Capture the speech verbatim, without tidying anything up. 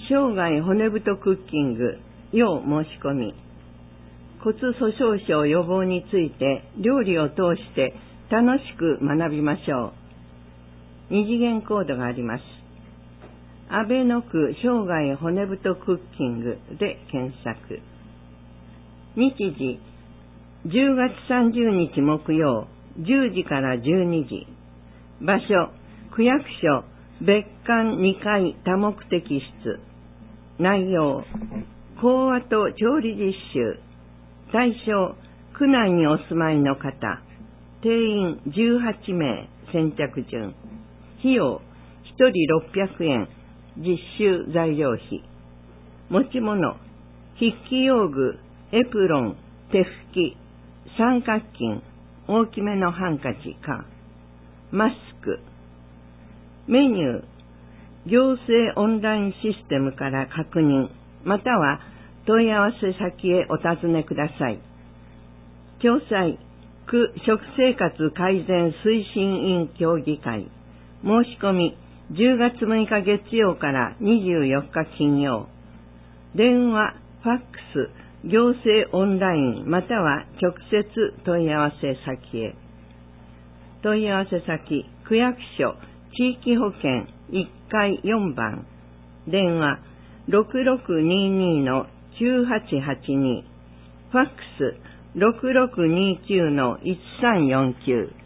生涯骨太クッキング要申し込み。骨粗しょう症予防について料理を通して楽しく学びましょう。二次元コードがあります。安倍の区生涯骨太クッキングで検索。日時じゅうがつさんじゅうにち木曜じゅうじからじゅうにじ。場所区役所別館にかい多目的室。内容講話と調理実習。対象区内にお住まいの方。定員じゅうはちめい。先着順。費用ひとりろっぴゃくえん。実習材料費。持ち物筆記用具、エプロン、手拭き、三角巾、大きめのハンカチか、マスク。メニュー行政オンラインシステムから確認、または問い合わせ先へお尋ねください。共催区食生活改善推進委員協議会。申し込みじゅうがつむいか月曜からにじゅうよっか金曜。電話、ファックス、行政オンラインまたは直接問い合わせ先へ。問い合わせ先区役所地域保険いっかいよんばん。電話ろくろくににのきゅうはちはちに。ファックスろくろくにきゅうのいちさんよんきゅう。